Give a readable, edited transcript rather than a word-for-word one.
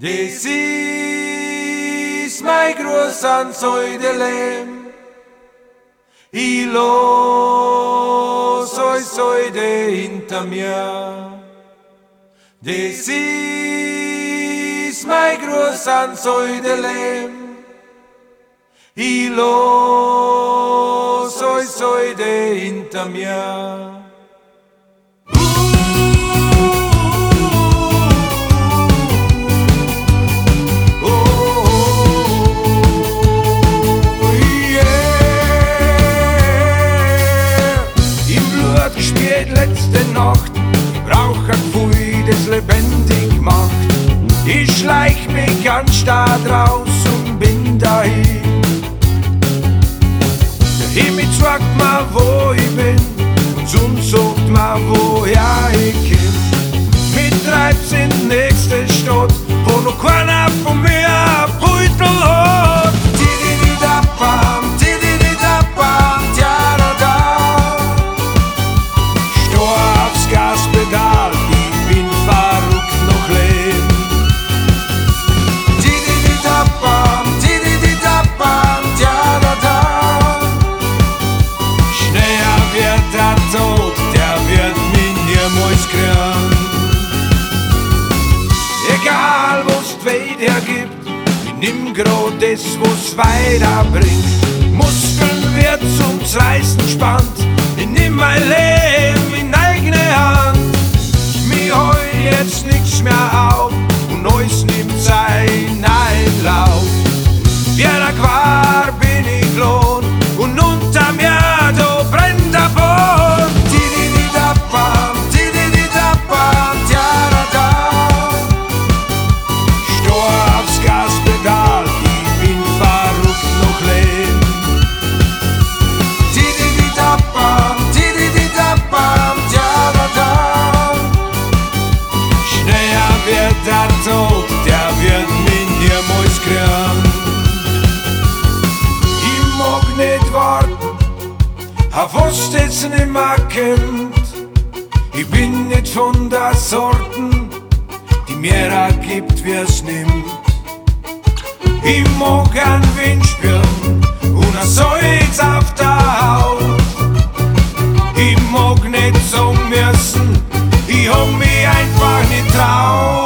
Das ist mein Gruß ans heute Leben. Ich los euch heute hinter mir. Das ist mein Gruß ans heute Leben. Ich los euch heute hinter mir. Letzte Nacht, brauch ein Gefühl, das lebendig macht. Ich schleich mich ganz stark raus und bin dahin. Der Himmel sagt mir, wo ich bin, und sonst sagt mir, woher ich komm. Mich treibt's in die nächste Stadt, wo noch keiner von mir ein Beutel hat. Tidididabam, tidididabam, tja-da-da. Gaspedal, ich bin verrückt noch leben. Tidididabam, tidididabam, tja-da-da. Schneller wird der Tod, der wird mich niemals kriegen. Egal was die Welt hergibt, ich nimm grad das, was weiterbringt. Muskeln wird zum Reißen spannt, ich nimm mein Leben in eigene Hand. Mir heul jetzt nichts mehr auf und alles nimmt seinen Einlauf. Wie der Quar bin ich lohn und unter mir da brennt der Boden. Tidididabam, tidididabam, tja-da-da. Stor aufs Gaspedal, ich bin verrückt noch leben. Tidididabam, tidididabam, tja-da-da. Schneller wird der Tod, der wird mich niemals kriegen. Ich mag nicht warten, auf was das nimmer kommt. Ich bin nicht von der Sorten, die mehr gibt, wie es nimmt. Ich mag einen Wind spüren und ein Salz auf der Haut. Ich mag nicht sagen müssen, ich hab mich einfach nicht traut.